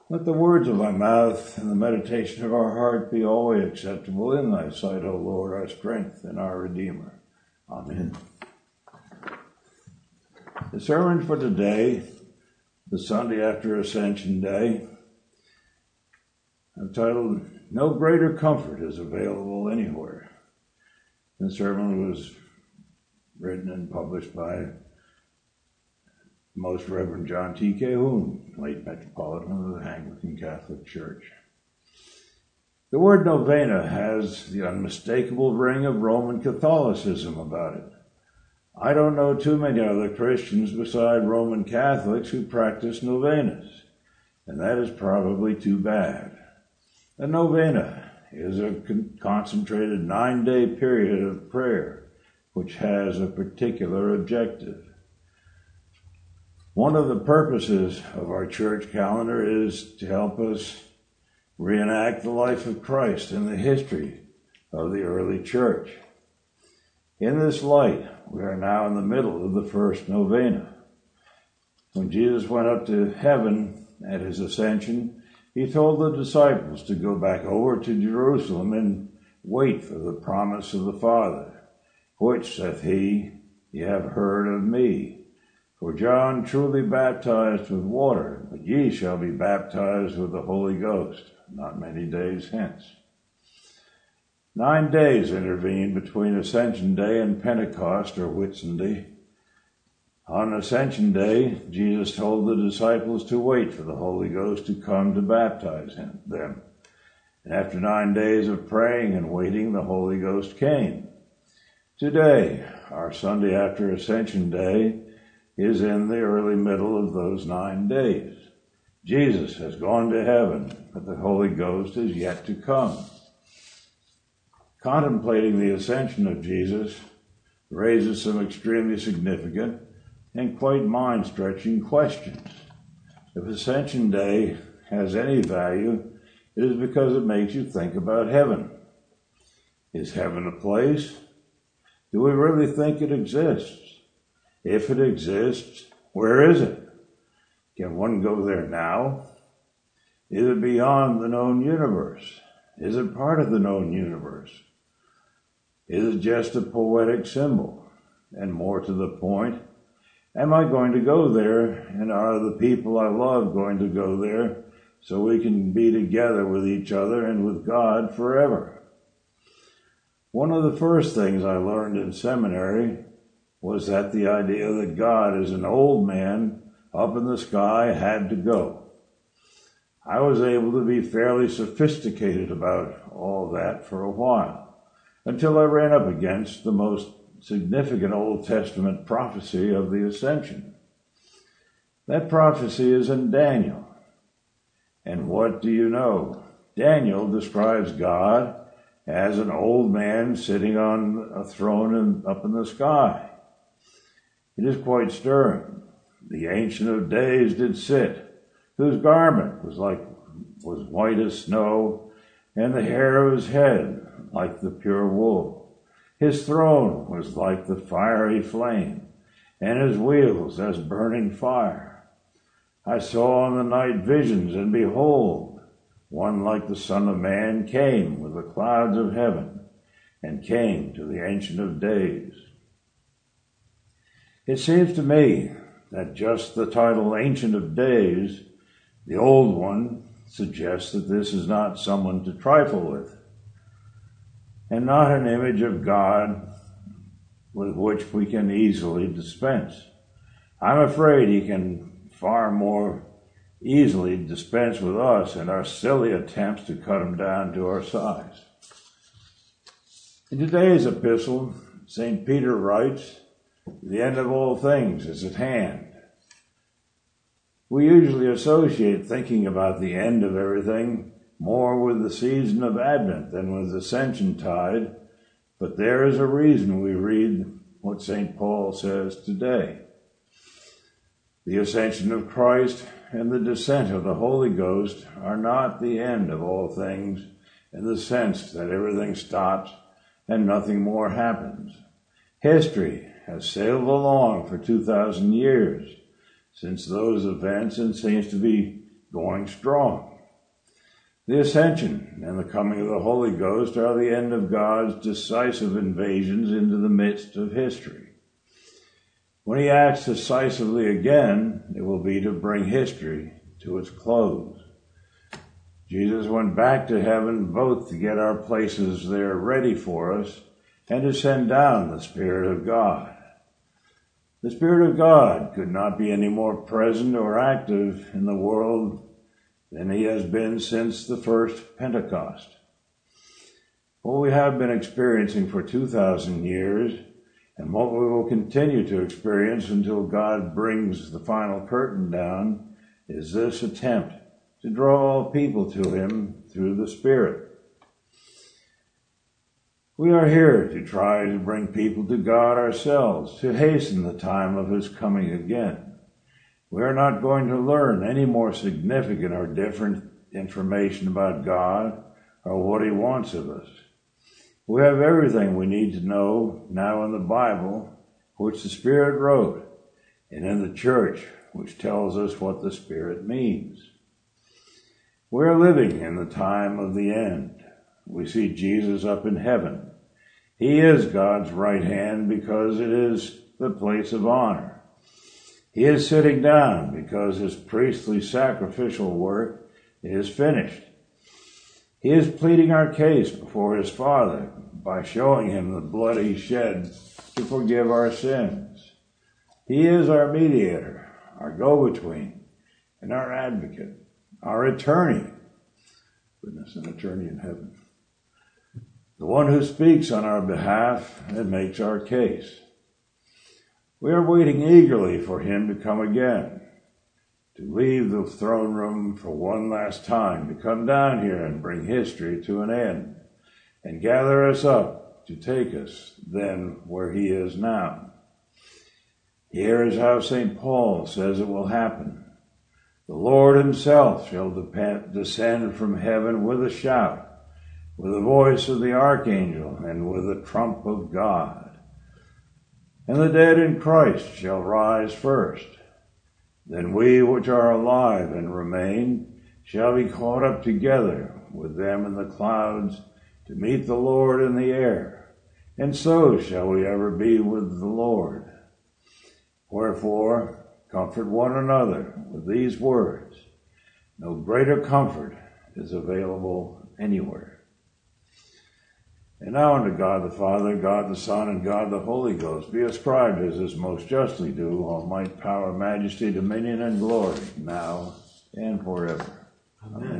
Let the words of my mouth and the meditation of our heart be always acceptable in thy sight, O Lord, our strength and our Redeemer. Amen. The sermon for today, the Sunday after Ascension Day, I've titled, No Greater Comfort is Available Anywhere. The sermon was written and published by Most Reverend John T. Calhoun, late Metropolitan of the Anglican Catholic Church. The word novena has the unmistakable ring of Roman Catholicism about it. I don't know too many other Christians beside Roman Catholics who practice novenas, and that is probably too bad. A novena is a concentrated 9-day period of prayer which has a particular objective. One of the purposes of our church calendar is to help us reenact the life of Christ and the history of the early church. In this light, we are now in the middle of the first novena. When Jesus went up to heaven at his ascension, he told the disciples to go back over to Jerusalem and wait for the promise of the Father, which, saith he, ye have heard of me. For John truly baptized with water, but ye shall be baptized with the Holy Ghost not many days hence. 9 days intervened between Ascension Day and Pentecost or Whitsunday. On Ascension Day, Jesus told the disciples to wait for the Holy Ghost to come to baptize them. And after 9 days of praying and waiting, the Holy Ghost came. Today, our Sunday after Ascension Day, is in the early middle of those 9 days. Jesus has gone to heaven, but the Holy Ghost is yet to come. Contemplating the ascension of Jesus raises some extremely significant and quite mind-stretching questions. If Ascension Day has any value, it is because it makes you think about heaven. Is heaven a place? Do we really think it exists? If it exists, where is it? Can one go there now? Is it beyond the known universe? Is it part of the known universe? Is it just a poetic symbol? And more to the point, am I going to go there, and are the people I love going to go there so we can be together with each other and with God forever? One of the first things I learned in seminary was that the idea that God is an old man up in the sky had to go. I was able to be fairly sophisticated about all that for a while, until I ran up against the most significant Old Testament prophecy of the Ascension. That prophecy is in Daniel. And what do you know? Daniel describes God as an old man sitting on a throne up in the sky. It is quite stirring. The Ancient of Days did sit, whose garment was white as snow, and the hair of his head like the pure wool. His throne was like the fiery flame, and his wheels as burning fire. I saw in the night visions, and behold, one like the Son of Man came with the clouds of heaven, and came to the Ancient of Days. It seems to me that just the title Ancient of Days, the old one, suggests that this is not someone to trifle with, and not an image of God with which we can easily dispense. I'm afraid he can far more easily dispense with us and our silly attempts to cut him down to our size. In today's epistle, St. Peter writes, the end of all things is at hand. We usually associate thinking about the end of everything more with the season of Advent than with Ascension Tide, but there is a reason we read what St. Paul says today. The ascension of Christ and the descent of the Holy Ghost are not the end of all things in the sense that everything stops and nothing more happens. History has sailed along for 2,000 years since those events and seems to be going strong. The ascension and the coming of the Holy Ghost are the end of God's decisive invasions into the midst of history. When he acts decisively again, it will be to bring history to its close. Jesus went back to heaven both to get our places there ready for us and to send down the Spirit of God. The Spirit of God could not be any more present or active in the world than he has been since the first Pentecost. What we have been experiencing for 2,000 years and what we will continue to experience until God brings the final curtain down is this attempt to draw all people to him through the Spirit. We are here to try to bring people to God ourselves, to hasten the time of his coming again. We are not going to learn any more significant or different information about God or what he wants of us. We have everything we need to know now in the Bible, which the Spirit wrote, and in the church, which tells us what the Spirit means. We are living in the time of the end. We see Jesus up in heaven. He is God's right hand because it is the place of honor. He is sitting down because his priestly sacrificial work is finished. He is pleading our case before his Father by showing him the blood he shed to forgive our sins. He is our mediator, our go-between, and our advocate, our attorney. Goodness, an attorney in heaven. The one who speaks on our behalf and makes our case. We are waiting eagerly for him to come again, to leave the throne room for one last time, to come down here and bring history to an end, and gather us up to take us then where he is now. Here is how St. Paul says it will happen. The Lord himself shall descend from heaven with a shout, with the voice of the archangel, and with the trump of God. And the dead in Christ shall rise first. Then we which are alive and remain shall be caught up together with them in the clouds to meet the Lord in the air, and so shall we ever be with the Lord. Wherefore, comfort one another with these words. No greater comfort is available anywhere. And now unto God the Father, God the Son, and God the Holy Ghost be ascribed as is most justly due, all might, power, majesty, dominion, and glory, now and forever. Amen.